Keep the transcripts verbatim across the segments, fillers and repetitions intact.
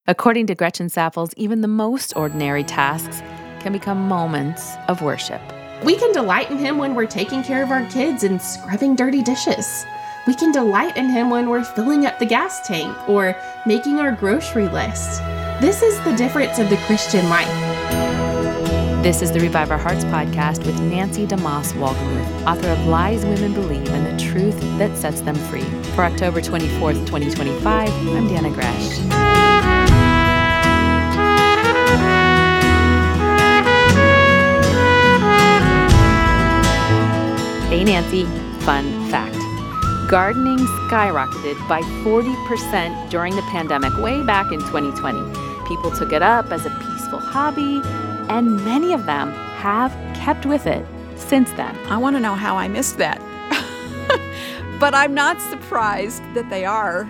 According to Gretchen Sapples, even the most ordinary tasks can become moments of worship. We can delight in Him when we're taking care of our kids and scrubbing dirty dishes. We can delight in Him when we're filling up the gas tank or making our grocery list. This is the difference of the Christian life. This is the Revive Our Hearts podcast with Nancy DeMoss Wolgemuth, author of Lies Women Believe and the Truth That Sets Them Free. For October twenty-fourth, twenty twenty-five, I'm Dana Gresh. Hey Nancy, fun fact. Gardening skyrocketed by forty percent during the pandemic way back in twenty twenty. People took it up as a peaceful hobby, and many of them have kept with it since then. I want to know how I missed that. But I'm not surprised that they are.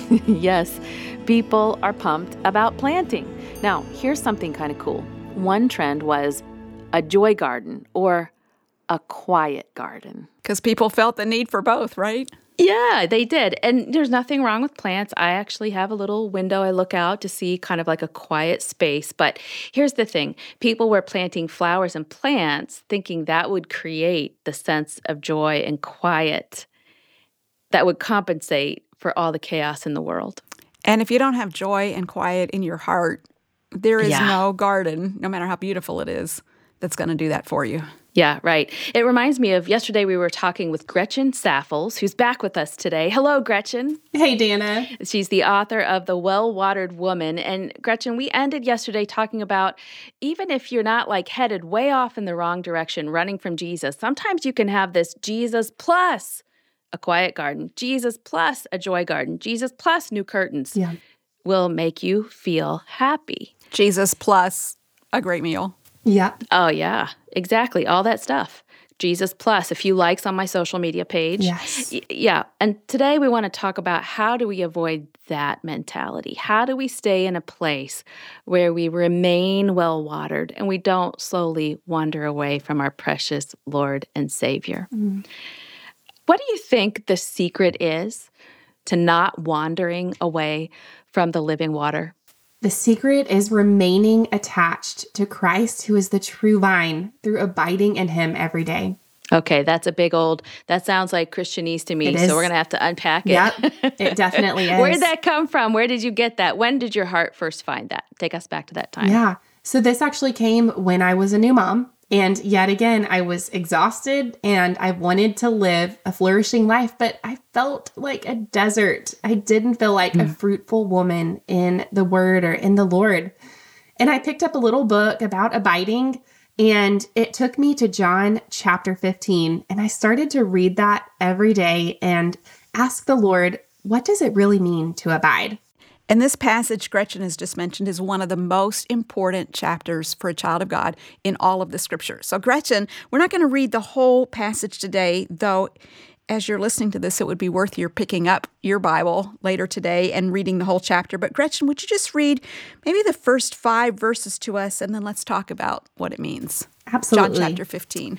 Yes, people are pumped about planting. Now, here's something kind of cool. One trend was a joy garden or a quiet garden. Because people felt the need for both, right? Yeah, they did. And there's nothing wrong with plants. I actually have a little window I look out to see kind of like a quiet space. But here's the thing. People were planting flowers and plants thinking that would create the sense of joy and quiet that would compensate for all the chaos in the world. And if you don't have joy and quiet in your heart, there is Yeah. no garden, no matter how beautiful it is, that's going to do that for you. Yeah, right. It reminds me of yesterday we were talking with Gretchen Sapples, who's back with us today. Hello, Gretchen. Hey, Dana. She's the author of The Well-Watered Woman. And Gretchen, we ended yesterday talking about even if you're not like headed way off in the wrong direction, running from Jesus, sometimes you can have this Jesus plus a quiet garden, Jesus plus a joy garden, Jesus plus new curtains Yeah. will make you feel happy. Jesus plus a great meal. Yeah. Oh, yeah, exactly. All that stuff. Jesus plus a few likes on my social media page. Yes. Y- yeah. And today we want to talk about how do we avoid that mentality? How do we stay in a place where we remain well-watered and we don't slowly wander away from our precious Lord and Savior? Mm. What do you think the secret is to not wandering away from the living water? The secret is remaining attached to Christ, who is the true vine, through abiding in Him every day. Okay, that's a big old, that sounds like Christianese to me, It so is. we're going to have to unpack it. Yep, it definitely is. Where did that come from? Where did you get that? When did your heart first find that? Take us back to that time. Yeah. So this actually came when I was a new mom. And yet again, I was exhausted and I wanted to live a flourishing life, but I felt like a desert. I didn't feel like mm. a fruitful woman in the Word or in the Lord. And I picked up a little book about abiding, and it took me to John chapter fifteen. And I started to read that every day and ask the Lord, what does it really mean to abide? And this passage Gretchen has just mentioned is one of the most important chapters for a child of God in all of the Scripture. So Gretchen, we're not going to read the whole passage today, though as you're listening to this, it would be worth your picking up your Bible later today and reading the whole chapter. But Gretchen, would you just read maybe the first five verses to us, and then let's talk about what it means. Absolutely. John chapter fifteen.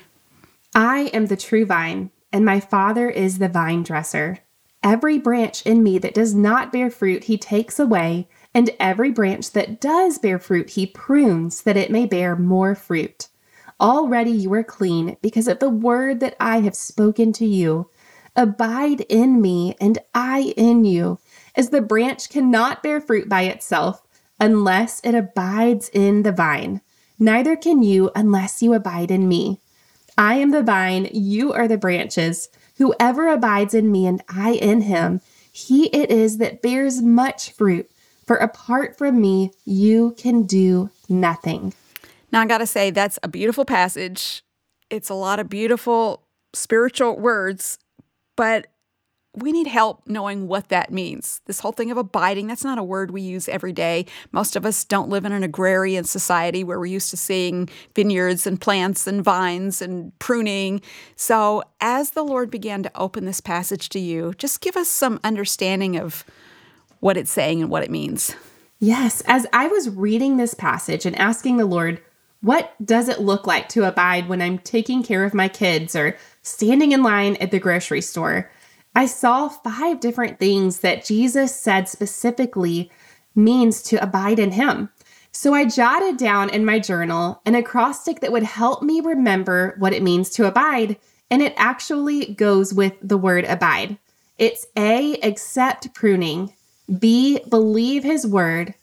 I am the true vine, and my Father is the vine dresser. Every branch in me that does not bear fruit, He takes away, and every branch that does bear fruit, He prunes, that it may bear more fruit. Already you are clean because of the word that I have spoken to you. Abide in me, and I in you, as the branch cannot bear fruit by itself unless it abides in the vine. Neither can you unless you abide in me. I am the vine, you are the branches. Whoever abides in me and I in him, he it is that bears much fruit. For apart from me, you can do nothing. Now, I got to say, that's a beautiful passage. It's a lot of beautiful spiritual words, but we need help knowing what that means. This whole thing of abiding, that's not a word we use every day. Most of us don't live in an agrarian society where we're used to seeing vineyards and plants and vines and pruning. So as the Lord began to open this passage to you, just give us some understanding of what it's saying and what it means. Yes, as I was reading this passage and asking the Lord, what does it look like to abide when I'm taking care of my kids or standing in line at the grocery store? I saw five different things that Jesus said specifically means to abide in him. So I jotted down in my journal an acrostic that would help me remember what it means to abide, and it actually goes with the word abide. It's A, accept pruning, B, believe his word,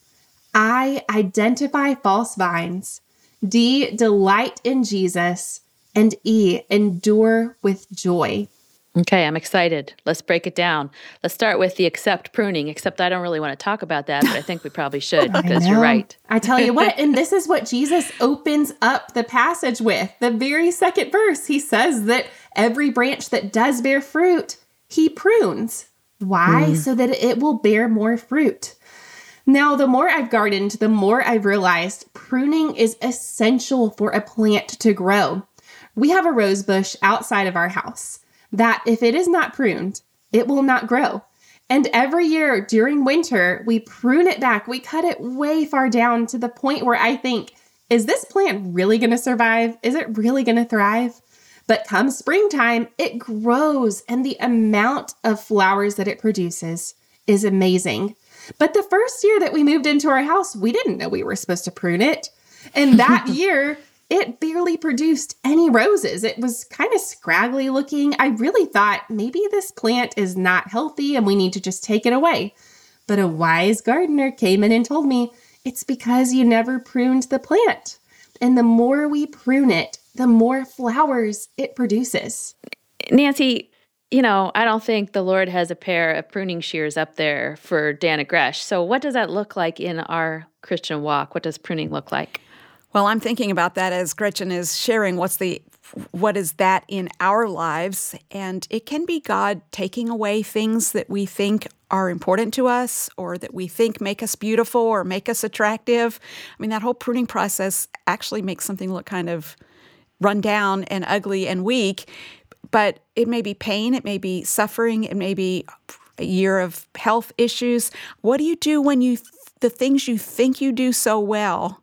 I, identify false vines, D, delight in Jesus, and E, endure with joy. Okay, I'm excited. Let's break it down. Let's start with the accept pruning, except I don't really want to talk about that, but I think we probably should because you're right. I tell you what, and this is what Jesus opens up the passage with. The very second verse, he says that every branch that does bear fruit, he prunes. Why? Mm. So that it will bear more fruit. Now, the more I've gardened, the more I've realized pruning is essential for a plant to grow. We have a rose bush outside of our house that if it is not pruned, it will not grow. And every year during winter, we prune it back. We cut it way far down to the point where I think, is this plant really going to survive? Is it really going to thrive? But come springtime, it grows, and the amount of flowers that it produces is amazing. But the first year that we moved into our house, we didn't know we were supposed to prune it. And that year, it barely produced any roses. It was kind of scraggly looking. I really thought maybe this plant is not healthy and we need to just take it away. But a wise gardener came in and told me, it's because you never pruned the plant. And the more we prune it, the more flowers it produces. Nancy, you know, I don't think the Lord has a pair of pruning shears up there for Dana Gresh. So what does that look like in our Christian walk? What does pruning look like? Well, I'm thinking about that as Gretchen is sharing what's the what is that in our lives, and it can be God taking away things that we think are important to us or that we think make us beautiful or make us attractive. I mean, that whole pruning process actually makes something look kind of run down and ugly and weak, but it may be pain, it may be suffering, it may be a year of health issues. What do you do when you the things you think you do so well,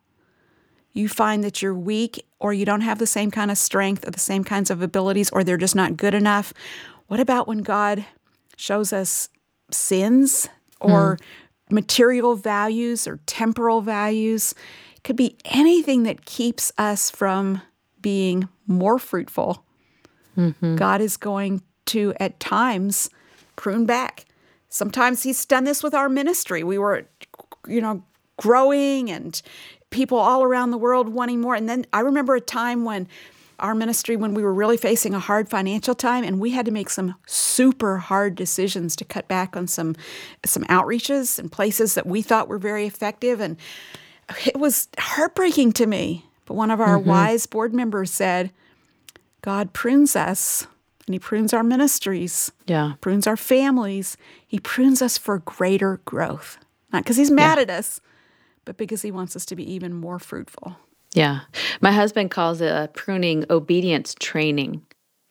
you find that you're weak or you don't have the same kind of strength or the same kinds of abilities or they're just not good enough? What about when God shows us sins or mm. material values or temporal values? It could be anything that keeps us from being more fruitful. Mm-hmm. God is going to, at times, prune back. Sometimes he's done this with our ministry. We were, you know, growing and people all around the world wanting more. And then I remember a time when our ministry, when we were really facing a hard financial time, and we had to make some super hard decisions to cut back on some some outreaches and places that we thought were very effective. And it was heartbreaking to me. But one of our mm-hmm. wise board members said, God prunes us, and he prunes our ministries, yeah, prunes our families. He prunes us for greater growth. Not because he's mad yeah. at us, but because he wants us to be even more fruitful. Yeah. My husband calls it a pruning obedience training.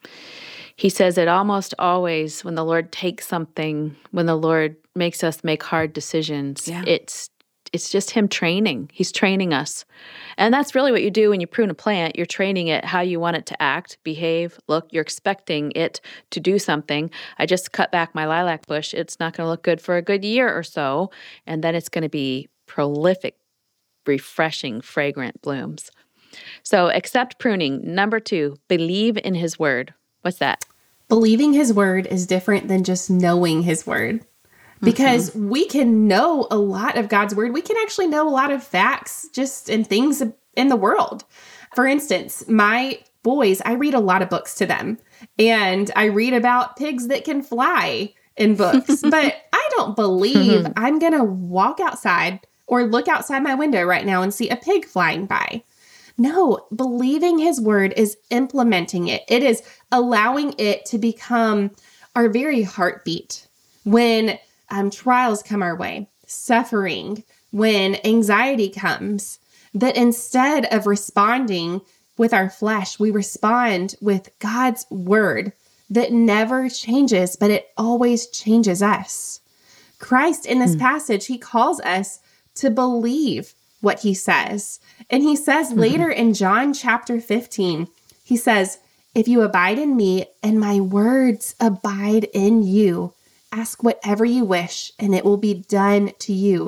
He says that almost always when the Lord takes something, when the Lord makes us make hard decisions, yeah. it's it's just him training. He's training us. And that's really what you do when you prune a plant. You're training it how you want it to act, behave, look. You're expecting it to do something. I just cut back my lilac bush. It's not going to look good for a good year or so, and then it's going to be prolific, refreshing, fragrant blooms. So accept pruning. Number two, believe in his word. What's that? Believing his word is different than just knowing his word. Because mm-hmm. we can know a lot of God's word. We can actually know a lot of facts just in things in the world. For instance, my boys, I read a lot of books to them. And I read about pigs that can fly in books. But I don't believe mm-hmm. I'm going to walk outside or look outside my window right now and see a pig flying by. No, believing his word is implementing it. It is allowing it to become our very heartbeat. When um, trials come our way, suffering, when anxiety comes, that instead of responding with our flesh, we respond with God's word that never changes, but it always changes us. Christ, in this mm. passage, he calls us to believe what he says. And he says mm-hmm. later in John chapter fifteen, he says, if you abide in me and my words abide in you, ask whatever you wish and it will be done to you.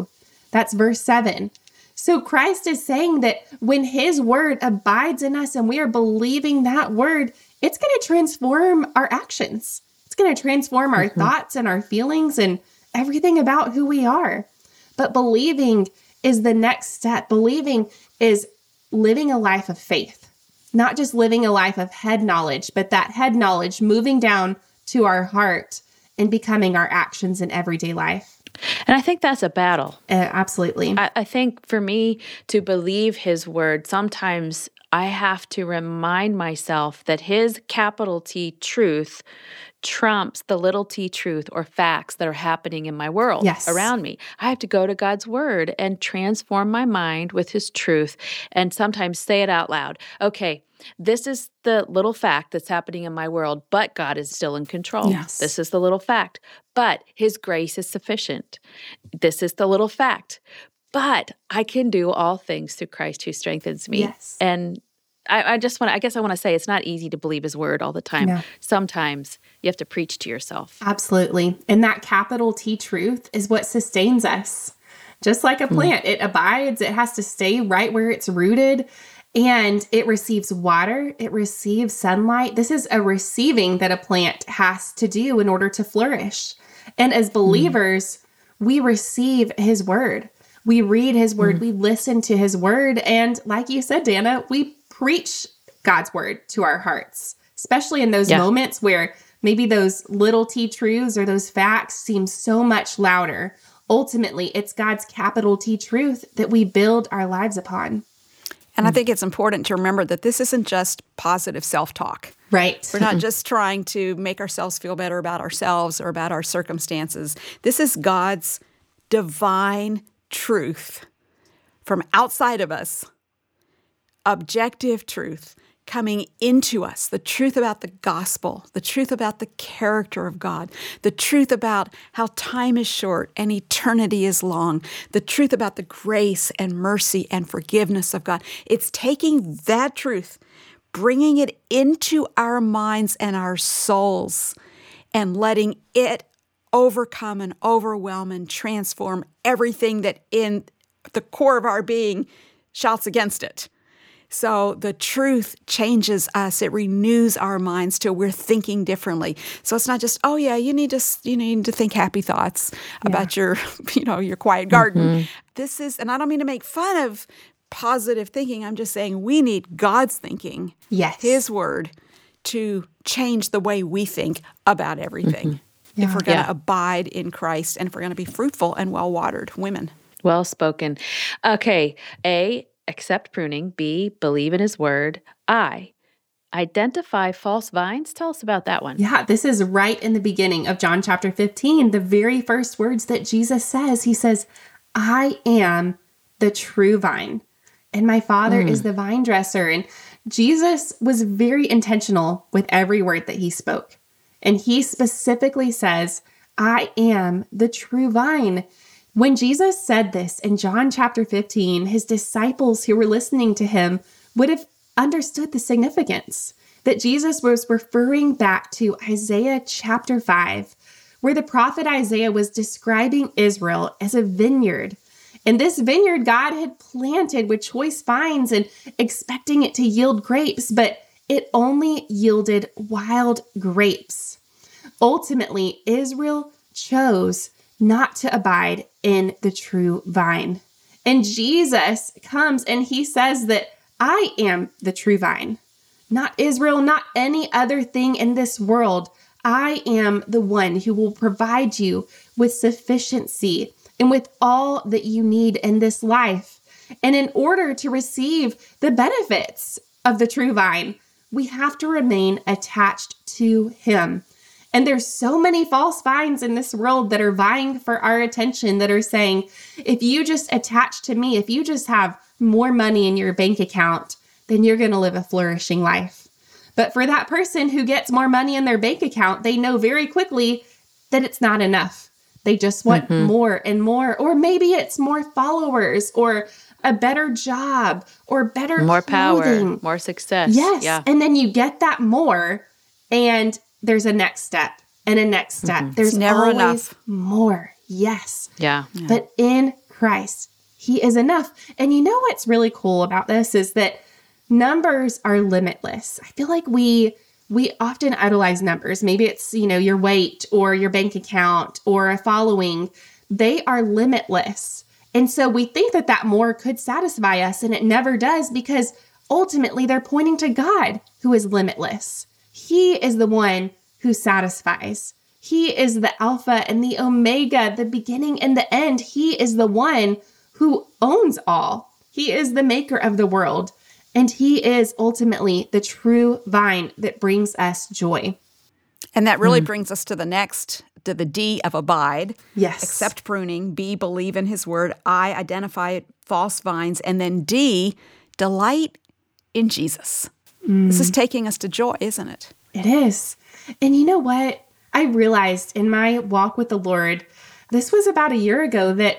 That's verse seven. So Christ is saying that when his word abides in us and we are believing that word, it's going to transform our actions. It's going to transform our mm-hmm. thoughts and our feelings and everything about who we are. But believing is the next step. Believing is living a life of faith, not just living a life of head knowledge, but that head knowledge moving down to our heart and becoming our actions in everyday life. And I think that's a battle. Uh, absolutely. I, I think for me to believe his word, sometimes I have to remind myself that his capital T truth trumps the little t truth or facts that are happening in my world yes. around me. I have to go to God's word and transform my mind with his truth and sometimes say it out loud. Okay, this is the little fact that's happening in my world, but God is still in control. Yes. This is the little fact, but his grace is sufficient. This is the little fact, but I can do all things through Christ who strengthens me. Yes. And I, I just want to, I guess I want to say it's not easy to believe his word all the time. No. Sometimes you have to preach to yourself. Absolutely. And that capital T truth is what sustains us. Just like a plant, mm. it abides, it has to stay right where it's rooted, and it receives water, it receives sunlight. This is a receiving that a plant has to do in order to flourish. And as believers, mm. we receive his word. We read his word, mm. we listen to his word, and like you said, Dana, we preach God's word to our hearts, especially in those yeah. moments where maybe those little t truths or those facts seem so much louder. Ultimately, it's God's capital T truth that we build our lives upon. And I think it's important to remember that this isn't just positive self-talk. Right. We're not just trying to make ourselves feel better about ourselves or about our circumstances. This is God's divine truth from outside of us, objective truth coming into us, the truth about the gospel, the truth about the character of God, the truth about how time is short and eternity is long, the truth about the grace and mercy and forgiveness of God. It's taking that truth, bringing it into our minds and our souls, and letting it overcome and overwhelm and transform everything that in the core of our being shouts against it. So the truth changes us. It renews our minds till we're thinking differently. So it's not just, oh yeah, you need to you need to think happy thoughts yeah. about your, you know, your quiet garden. Mm-hmm. This is, and I don't mean to make fun of positive thinking. I'm just saying we need God's thinking, yes, his word, to change the way we think about everything. Mm-hmm. Yeah. If we're going to Yeah. abide in Christ and if we're going to be fruitful and well-watered women. Well spoken. Okay, A, accept pruning. B, believe in his word. I, identify false vines. Tell us about that one. Yeah, this is right in the beginning of John chapter fifteen, the very first words that Jesus says. He says, I am the true vine, and my Father mm. is the vine dresser. And Jesus was very intentional with every word that he spoke. And he specifically says, I am the true vine. When Jesus said this in John chapter fifteen, his disciples who were listening to him would have understood the significance that Jesus was referring back to Isaiah chapter five, where the prophet Isaiah was describing Israel as a vineyard. And this vineyard God had planted with choice vines and expecting it to yield grapes, but it only yielded wild grapes. Ultimately, Israel chose not to abide in the true vine. And Jesus comes and he says that I am the true vine, not Israel, not any other thing in this world. I am the one who will provide you with sufficiency and with all that you need in this life. And in order to receive the benefits of the true vine, we have to remain attached to him. And there's so many false vines in this world that are vying for our attention, that are saying, if you just attach to me, if you just have more money in your bank account, then you're going to live a flourishing life. But for that person who gets more money in their bank account, they know very quickly that it's not enough. They just want mm-hmm. more and more, or maybe it's more followers or a better job or better more clothing. Power, more success. Yes. Yeah. And then you get that more, and there's a next step and a next step. Mm-hmm. There's it's never always enough. More. Yes. Yeah. yeah. But in Christ. He is enough. And you know what's really cool about this is that numbers are limitless. I feel like we we often idolize numbers. Maybe it's, you know, your weight or your bank account or a following. They are limitless. And so we think that that more could satisfy us, and it never does, because ultimately they're pointing to God, who is limitless. He is the one who satisfies. He is the Alpha and the Omega, the beginning and the end. He is the one who owns all. He is the maker of the world. And he is ultimately the true vine that brings us joy. And that really mm. brings us to the next, to the D of abide. Yes. Accept pruning. B, believe in his word. I, identify false vines. And then D, delight in Jesus. Mm. This is taking us to joy, isn't it? It is. And you know what? I realized in my walk with the Lord, this was about a year ago, that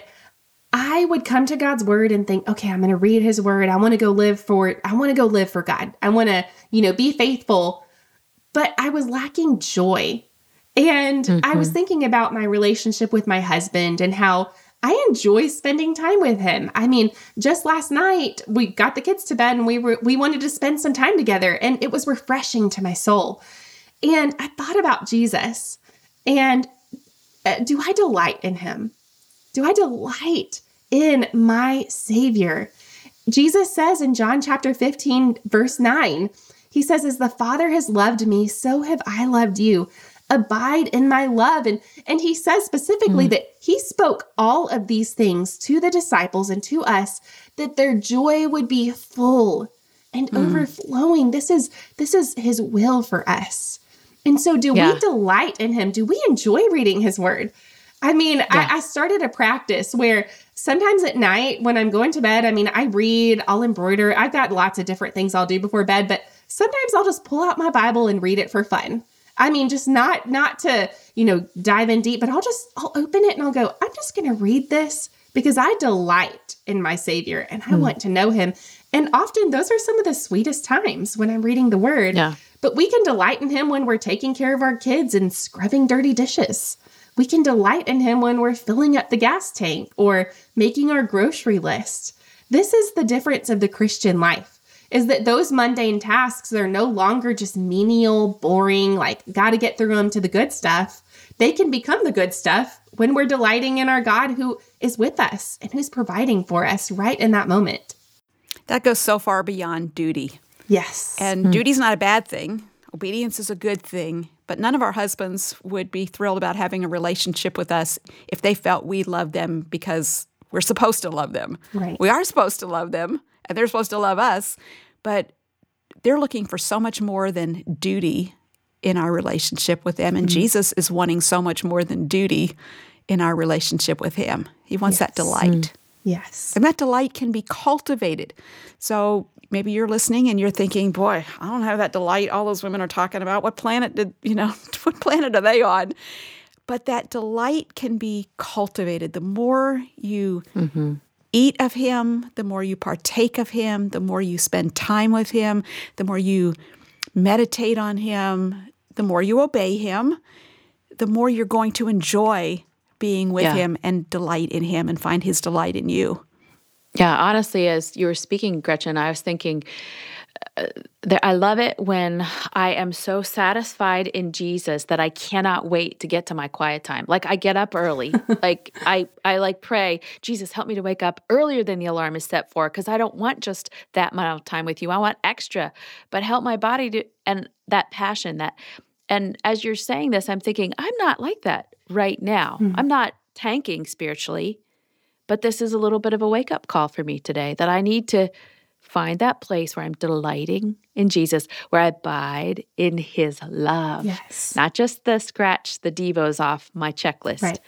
I would come to God's word and think, okay, I'm going to read his word. I want to go live for it. I want to go live for God. I want to, you know, be faithful. But I was lacking joy. And mm-hmm. I was thinking about my relationship with my husband and how I enjoy spending time with him. I mean, just last night we got the kids to bed and we were, we wanted to spend some time together, and it was refreshing to my soul. And I thought about Jesus, and uh, do I delight in him? Do I delight in my Savior? Jesus says in John chapter fifteen, verse nine, he says, as the Father has loved me, so have I loved you. Abide in my love. And, and he says specifically mm. that he spoke all of these things to the disciples and to us, that their joy would be full and mm. overflowing. This is, this is his will for us. And so do yeah. we delight in him? Do we enjoy reading his word? I mean, yeah. I, I started a practice where sometimes at night when I'm going to bed, I mean, I read, I'll embroider. I've got lots of different things I'll do before bed, but sometimes I'll just pull out my Bible and read it for fun. I mean, just not, not to, you know, dive in deep, but I'll just, I'll open it and I'll go, I'm just going to read this because I delight in my Savior and I mm. want to know him. And often those are some of the sweetest times when I'm reading the word, yeah. but we can delight in him when we're taking care of our kids and scrubbing dirty dishes. We can delight in him when we're filling up the gas tank or making our grocery list. This is the difference of the Christian life, is that those mundane tasks, they're no longer just menial, boring, like got to get through them to the good stuff. They can become the good stuff when we're delighting in our God who is with us and who's providing for us right in that moment. That goes so far beyond duty. Yes. And mm-hmm. duty's not a bad thing. Obedience is a good thing. But none of our husbands would be thrilled about having a relationship with us if they felt we loved them because we're supposed to love them. Right. We are supposed to love them, and they're supposed to love us. But they're looking for so much more than duty in our relationship with them. And mm-hmm. Jesus is wanting so much more than duty in our relationship with him. He wants yes. that delight. Mm. Yes. And that delight can be cultivated. So maybe you're listening and you're thinking, boy, I don't have that delight all those women are talking about. What planet did, you know, what planet are they on? But that delight can be cultivated. The more you mm-hmm. eat of him, the more you partake of him, the more you spend time with him, the more you meditate on him, the more you obey him, the more you're going to enjoy being with yeah. him and delight in him and find his delight in you. Yeah, honestly, as you were speaking, Gretchen, I was thinking uh, that I love it when I am so satisfied in Jesus that I cannot wait to get to my quiet time. Like I get up early. like I, I like pray, Jesus, help me to wake up earlier than the alarm is set for, because I don't want just that amount of time with you. I want extra, but help my body to, and that passion that, and as you're saying this, I'm thinking, I'm not like that right now. Mm-hmm. I'm not tanking spiritually. But this is a little bit of a wake-up call for me today, that I need to find that place where I'm delighting in Jesus, where I abide in his love. Yes. Not just the scratch the devos off my checklist. Right.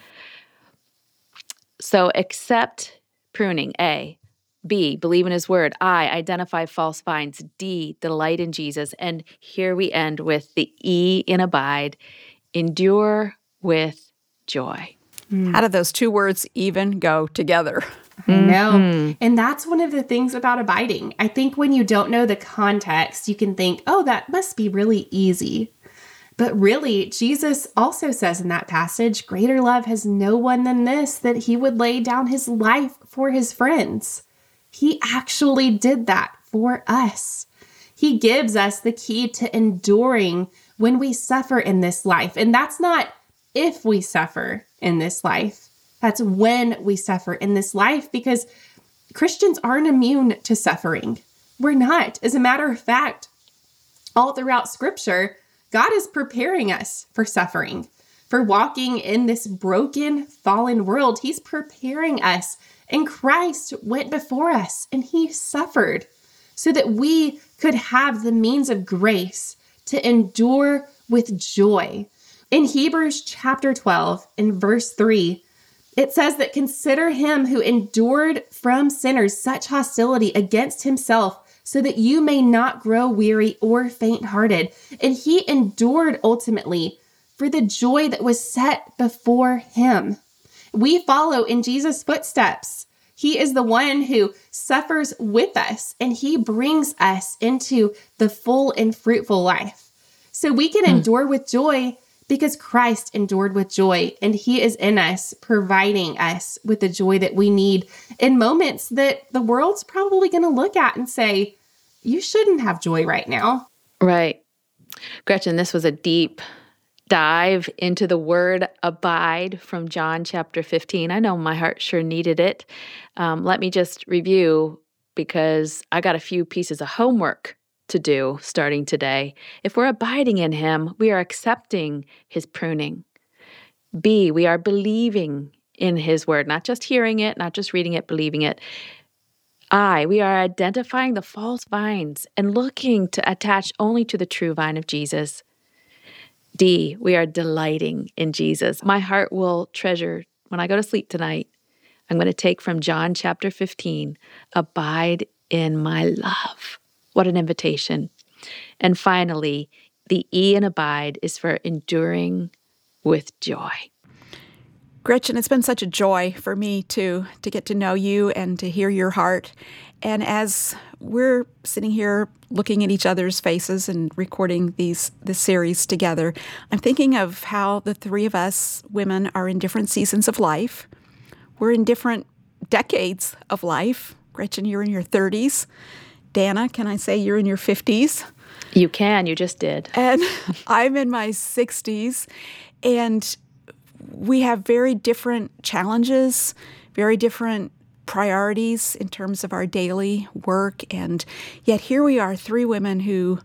So accept pruning, A. B, believe in his word. I, identify false vines. D, delight in Jesus. And here we end with the E in abide, endure with joy. How do those two words even go together? I know. Mm-hmm. And that's one of the things about abiding. I think when you don't know the context, you can think, oh, that must be really easy. But really, Jesus also says in that passage, greater love has no one than this, that he would lay down his life for his friends. He actually did that for us. He gives us the key to enduring when we suffer in this life. And that's not if we suffer in this life. That's when we suffer in this life, because Christians aren't immune to suffering. We're not. As a matter of fact, all throughout Scripture, God is preparing us for suffering, for walking in this broken, fallen world. He's preparing us, and Christ went before us, and he suffered so that we could have the means of grace to endure with joy. In Hebrews chapter twelve, in verse three, it says that consider him who endured from sinners such hostility against himself, so that you may not grow weary or faint-hearted. And he endured ultimately for the joy that was set before him. We follow in Jesus' footsteps. He is the one who suffers with us, and he brings us into the full and fruitful life. So we can mm. endure with joy because Christ endured with joy, and he is in us, providing us with the joy that we need in moments that the world's probably going to look at and say, you shouldn't have joy right now. Right. Gretchen, this was a deep dive into the word abide from John chapter fifteen. I know my heart sure needed it. Um, let me just review, because I got a few pieces of homework to do starting today. If we're abiding in him, we are accepting his pruning. B, we are believing in his word, not just hearing it, not just reading it, believing it. I, we are identifying the false vines and looking to attach only to the true vine of Jesus. D, we are delighting in Jesus. My heart will treasure, when I go to sleep tonight, I'm going to take from John chapter fifteen, abide in my love. What an invitation. And finally, the E in abide is for enduring with joy. Gretchen, it's been such a joy for me to to get to know you and to hear your heart. And as we're sitting here looking at each other's faces and recording these this series together, I'm thinking of how the three of us women are in different seasons of life. We're in different decades of life. Gretchen, you're in your thirties. Dana, can I say you're in your fifties? You can. You just did. And I'm in my sixties. And we have very different challenges, very different priorities in terms of our daily work. And yet here we are, three women who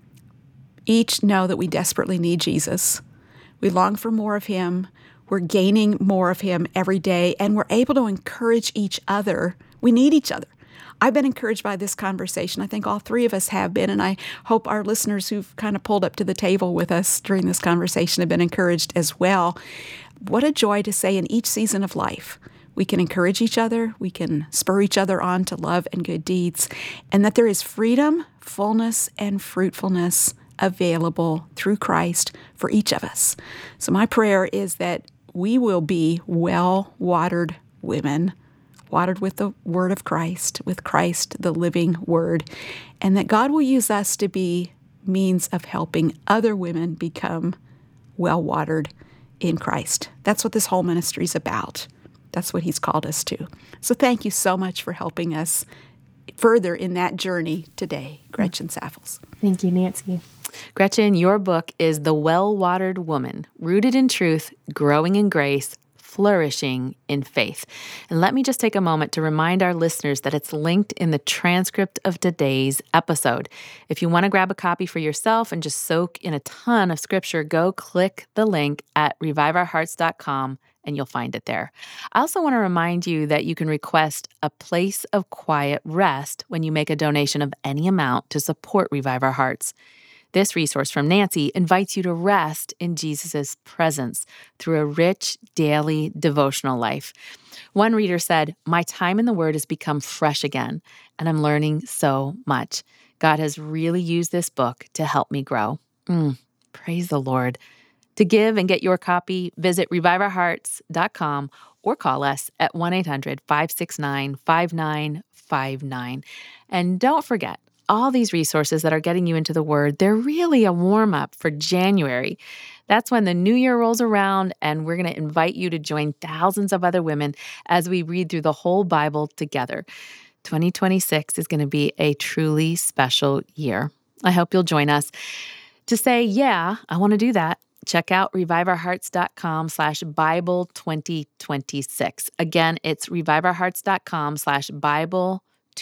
each know that we desperately need Jesus. We long for more of him. We're gaining more of him every day, and we're able to encourage each other. We need each other. I've been encouraged by this conversation. I think all three of us have been, and I hope our listeners who've kind of pulled up to the table with us during this conversation have been encouraged as well. What a joy to say in each season of life, we can encourage each other, we can spur each other on to love and good deeds, and that there is freedom, fullness, and fruitfulness available through Christ for each of us. So my prayer is that we will be well-watered women, watered with the word of Christ, with Christ, the living word, and that God will use us to be means of helping other women become well-watered in Christ. That's what this whole ministry is about. That's what he's called us to. So thank you so much for helping us further in that journey today, Gretchen Saffels. Thank you, Nancy. Gretchen, your book is The Well-Watered Woman, Rooted in Truth, Growing in Grace, Flourishing in Faith. And let me just take a moment to remind our listeners that it's linked in the transcript of today's episode. If you want to grab a copy for yourself and just soak in a ton of scripture, go click the link at revive our hearts dot com and you'll find it there. I also want to remind you that you can request a place of quiet rest when you make a donation of any amount to support Revive Our Hearts. This resource from Nancy invites you to rest in Jesus' presence through a rich daily devotional life. One reader said, "My time in the Word has become fresh again, and I'm learning so much. God has really used this book to help me grow." Mm, praise the Lord. To give and get your copy, visit revive our hearts dot com or call us at one eight hundred five six nine five nine five nine. And don't forget, all these resources that are getting you into the Word, they're really a warm-up for January. That's when the new year rolls around, and we're going to invite you to join thousands of other women as we read through the whole Bible together. twenty twenty-six is going to be a truly special year. I hope you'll join us. To say, yeah, I want to do that, check out reviveourhearts.com slash Bible 2026. Again, it's reviveourhearts.com slash Bible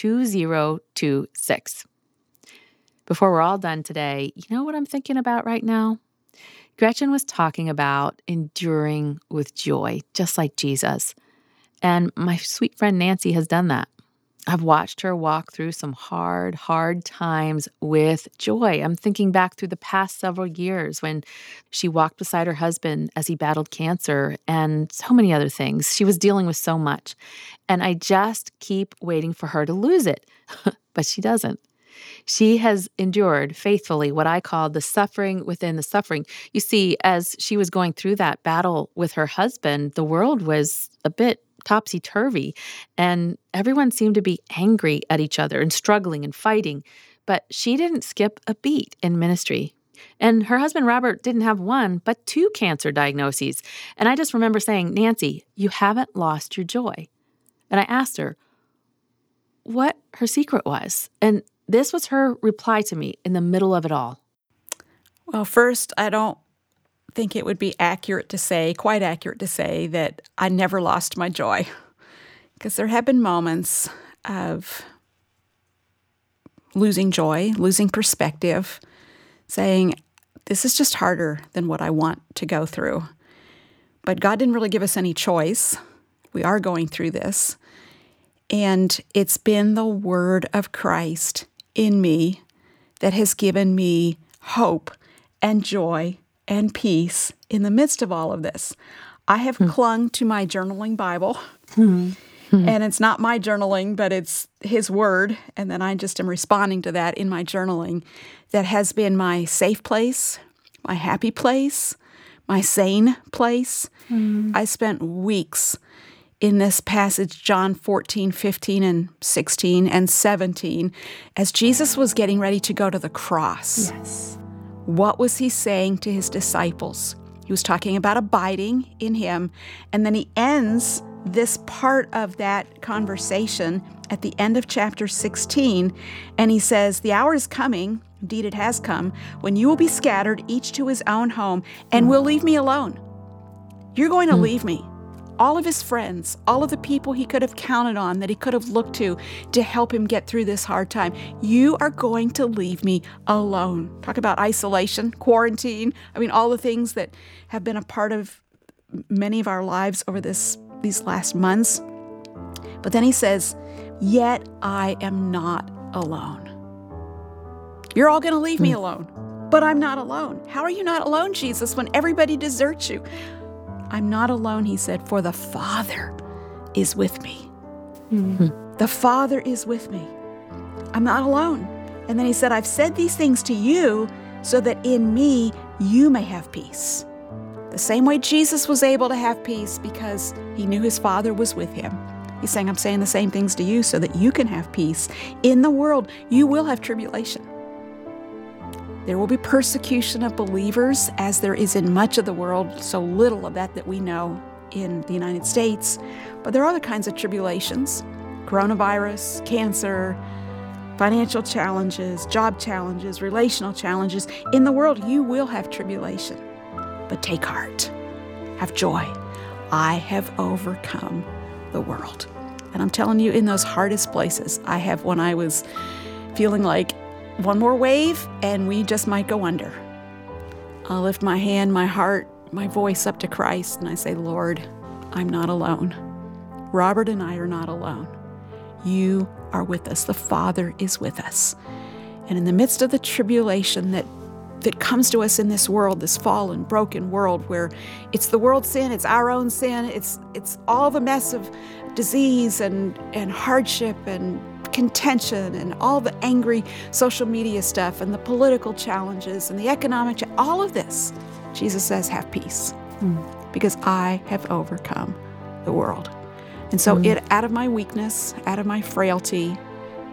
2026. Before we're all done today, you know what I'm thinking about right now? Gretchen was talking about enduring with joy, just like Jesus. And my sweet friend Nancy has done that. I've watched her walk through some hard, hard times with joy. I'm thinking back through the past several years when she walked beside her husband as he battled cancer and so many other things. She was dealing with so much. And I just keep waiting for her to lose it. But she doesn't. She has endured faithfully what I call the suffering within the suffering. You see, as she was going through that battle with her husband, the world was a bit topsy-turvy, and everyone seemed to be angry at each other and struggling and fighting. But she didn't skip a beat in ministry. And her husband, Robert, didn't have one, but two cancer diagnoses. And I just remember saying, Nancy, you haven't lost your joy. And I asked her what her secret was. And this was her reply to me in the middle of it all. Well, first, I don't think it would be accurate to say, quite accurate to say, that I never lost my joy. Because there have been moments of losing joy, losing perspective, saying, this is just harder than what I want to go through. But God didn't really give us any choice. We are going through this. And it's been the word of Christ in me that has given me hope and joy and peace in the midst of all of this. I have mm. clung to my journaling Bible, mm. and it's not my journaling, but it's His Word, and then I just am responding to that in my journaling. That has been my safe place, my happy place, my sane place. Mm. I spent weeks in this passage, John fourteen, fifteen, and sixteen, and seventeen, as Jesus was getting ready to go to the cross. Yes. What was He saying to His disciples? He was talking about abiding in Him, and then He ends this part of that conversation at the end of chapter sixteen, and He says, the hour is coming, indeed it has come, when you will be scattered, each to his own home, and will leave me alone. You're going to mm. leave me. All of His friends, all of the people He could have counted on, that He could have looked to to help Him get through this hard time. You are going to leave me alone. Talk about isolation, quarantine. I mean, all the things that have been a part of many of our lives over this these last months. But then He says, yet I am not alone. You're all going to leave me alone, but I'm not alone. How are you not alone, Jesus, when everybody deserts you? I'm not alone, He said, for the Father is with me. Mm-hmm. The Father is with me. I'm not alone. And then He said, I've said these things to you so that in me you may have peace. The same way Jesus was able to have peace because He knew His Father was with Him. He's saying, I'm saying the same things to you so that you can have peace. In the world, you will have tribulation. There will be persecution of believers, as there is in much of the world, so little of that that we know in the United States. But there are other kinds of tribulations: coronavirus, cancer, financial challenges, job challenges, relational challenges. In the world, you will have tribulation. But take heart. Have joy. I have overcome the world. And I'm telling you, in those hardest places, I have when I was feeling like one more wave and we just might go under. I'll lift my hand, my heart, my voice up to Christ, and I say, Lord, I'm not alone. Robert and I are not alone. You are with us. The Father is with us. And in the midst of the tribulation that that comes to us in this world, this fallen, broken world, where it's the world's sin, it's our own sin, it's it's all the mess of disease and, and hardship and contention and all the angry social media stuff and the political challenges and the economic, cha- all of this, Jesus says, have peace mm. because I have overcome the world. And so mm. it, out of my weakness, out of my frailty,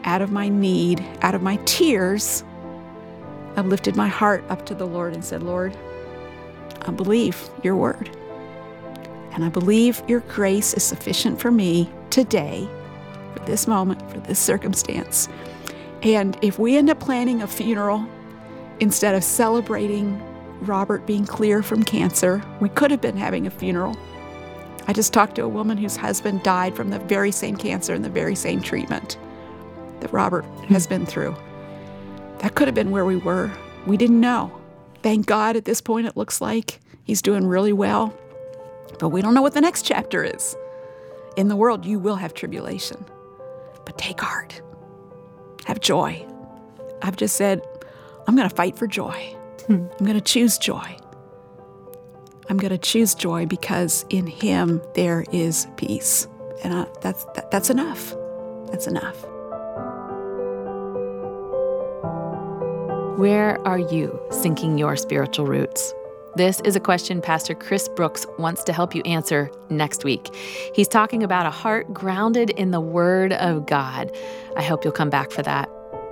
out of my need, out of my tears, I lifted my heart up to the Lord and said, Lord, I believe your word. And I believe your grace is sufficient for me today, for this moment, for this circumstance. And if we end up planning a funeral instead of celebrating Robert being clear from cancer, we could have been having a funeral. I just talked to a woman whose husband died from the very same cancer and the very same treatment that Robert has been through. That could have been where we were. We didn't know. Thank God at this point it looks like he's doing really well. But we don't know what the next chapter is. In the world, you will have tribulation. But take heart. Have joy. I've just said, I'm going to fight for joy. Hmm. I'm going to choose joy. I'm going to choose joy because in him there is peace. And I, that's that, that's enough. That's enough. Where are you sinking your spiritual roots? This is a question Pastor Chris Brooks wants to help you answer next week. He's talking about a heart grounded in the Word of God. I hope you'll come back for that.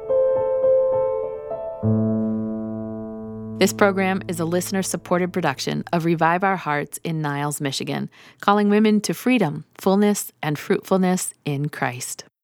This program is a listener-supported production of Revive Our Hearts in Niles, Michigan, calling women to freedom, fullness, and fruitfulness in Christ.